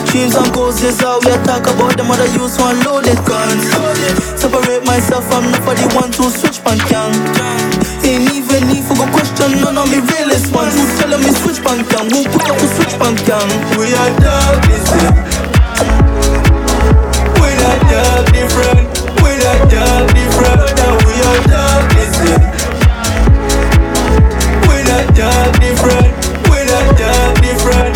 Dreams and goals is how we talk about them other use one loaded guns. Separate myself from not for the one to switch bank young. Ain't even need for go question none of me realest ones. Who telling me switch bank young? Who put up to switch bank young? We are dark, listen. We not dark different. We not dark different. Now we are dark, listen. We not dark different. We not dark different.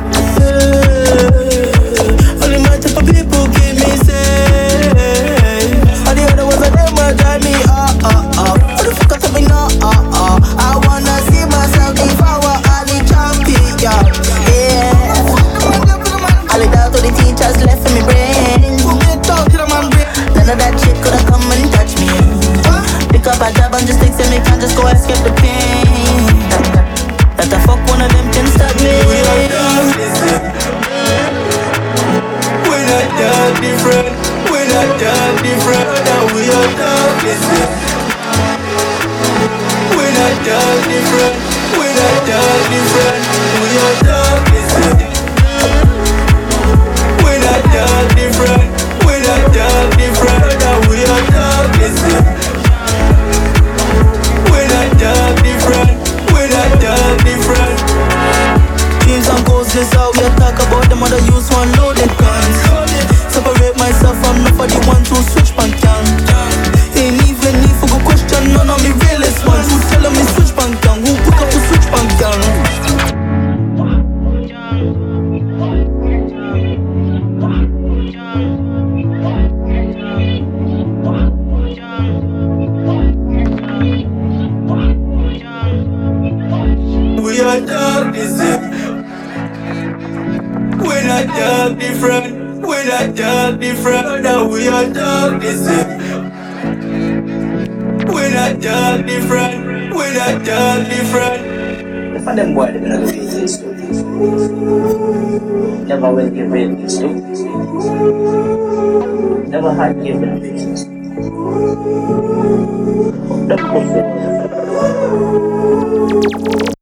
Only my type of people keep me safe. All the other ones of them will drive me up. What the fuck I tell me no? I wanna see myself devour all the champion. Yeah. All the down to the teachers left in me brain. None of that shit coulda come and touch me. Pick up a job and just think say me can't just go escape the pain. That the fuck one of them can stop me. We are dark, listen. We not dark different. We not dark different. Now we are dark, listen. We not dark different. We not dark different. We are dark, listen. We not dark different. We not dark different. Now we are dark, listen. We not dark different. We not dark different. Dreams and goals is how we talk about them other use one loaded guns. Separate myself from not for the one to switch bank young. Ain't even need for go question none of me realest ones. Who telling me switch bank young? Who put up to switch bank young? We are dark, listen. We not dark different. We not dark different. Now we are dark, listen. We not dark different. We not dark different. If I them boy, they're gonna do this too. Never will give in this too. Never had given business. Fuck them.